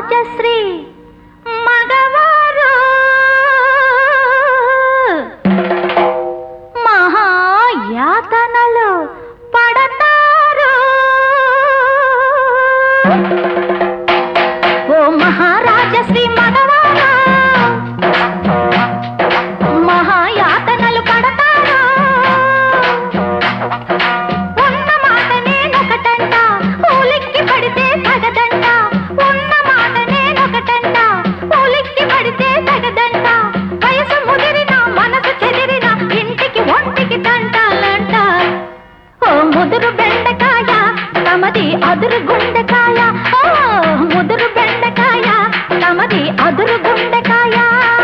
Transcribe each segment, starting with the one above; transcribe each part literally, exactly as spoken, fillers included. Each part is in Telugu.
రాజశ్రీ మగవారు మహాయాతనలు పడతారు. ఓ మహారాజశ్రీ మగవారు మహాయాతనలు పడతారు. ఉన్న మాట నేనొకటంట, ఊలిక్కి పడితే తగదంట. ఉన్న మాట నేనొకటంట, ఊలిక్కి పడితే తగదంట. వయసు ముదిరిన మనసు చెదిరిన ఇంటికి ఒంటికి తంటాలంట. ఓ ముదురు బెండకాయ తమది అదురు గుండెకాయ. ఓ ముదురు బెండకాయ తమది అదురు గుండెకాయ.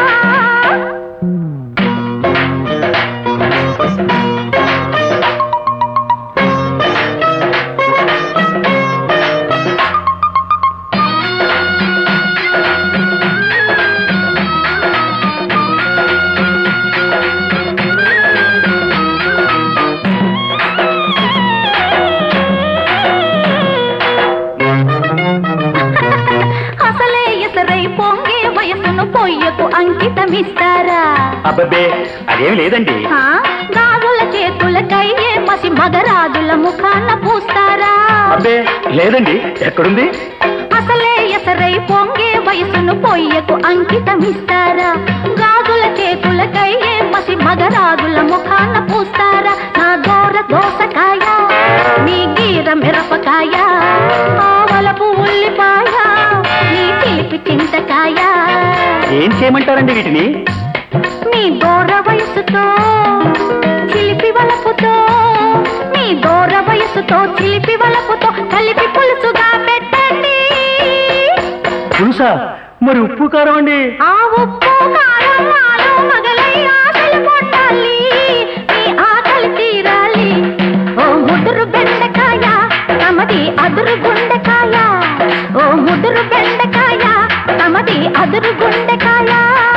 అసలే ఎసరై పొంగే వయసును పొయ్యకు అంకితమిస్తారా? అబ్బబ్బే అదేం లేదండి. ఆ, గాజుల చేతులకయ్యే మసి మగరాజుల ముఖాన పూస్తారా? అబ్బే లేదండి, ఎక్కడుంది? అసలే ఎసరై పొంగే వయసును పొయ్యకు అంకితమిస్తారా? గాజుల చేతులకయ్యే మసి మగరాజుల ముఖాన పూస్తారా? నా దోర దోసకాయ నీ గీర మిరపకాయ, ఆవలపు ఉల్లిపాయ నీ తీపి చింతకాయ. ఏం చేయమంటారండి వీటిని? నీ దూర వయసుతో చిలిపి వలపుతో, నీ దూర వయసుతో చిలిపి వలపుతో కలిపి పులుసుగా పెట్టండి. పులుసా? మరి ఉప్పు కారం అండి? ఆ ఉప్పు కారం ఆలు మగలై ఆశలు పొట్టాలి, నీ ఆకలి తీరాలి. ఓ ముదురు బెండకాయ తమది అదురు గుండెకాయ. ఓ ముదురు బెండకాయ తమది అదురు గుండెకాయ.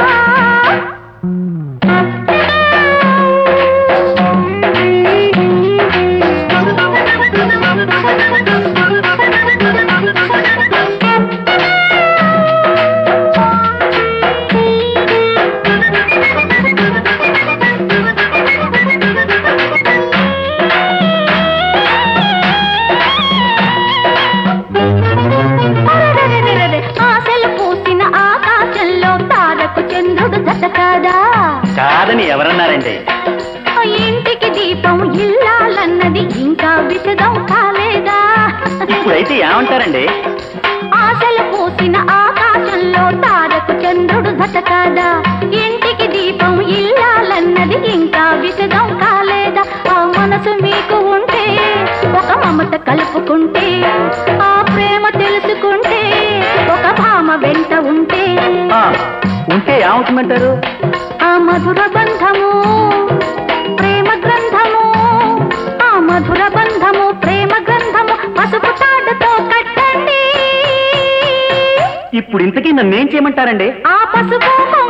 ఆశలు పూసిన ఆకాశంలో తారకు చంద్రుడు జత కాదా? కాదని ఎవరన్నారండి? ఇంటికి దీపం ఇల్లాలన్నది ఇంకా విషదం కాలేదా? ఇప్పుడైతే ఏమంటారండి? ఆశలు పూసిన ఆకాశంలో తారకు చంద్రుడు జత కాదా? ఇంటికి దీపం ఇల్లాలన్నది ఇంకా విషదం కాలేదా? ఆ మనసు మీకు ఉంటే, ఒక మమత కలుపుకుంటే, ఆ ప్రేమ తెలుసుకుంటే, ఒక భామ వెంట ఉంటే, ఆ, ఉంటే ఏమవుతుందంటారు? ఆ మధుర బంధము ప్రేమ గ్రంథము, ఆ మధుర బంధము ప్రేమ గ్రంథము పసుపు తాడుతో కట్టండి. ఇప్పుడు ఇంతకీ నన్నేం చేయమంటారండి? ఆ పసుపు